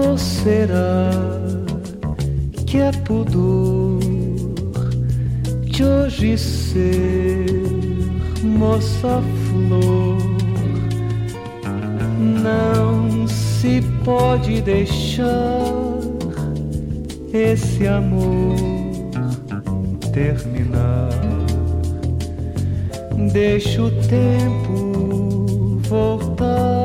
Ou será que é pudor de hoje ser moça flor? Não se pode deixar esse amor terminar. Deixa o tempo voltar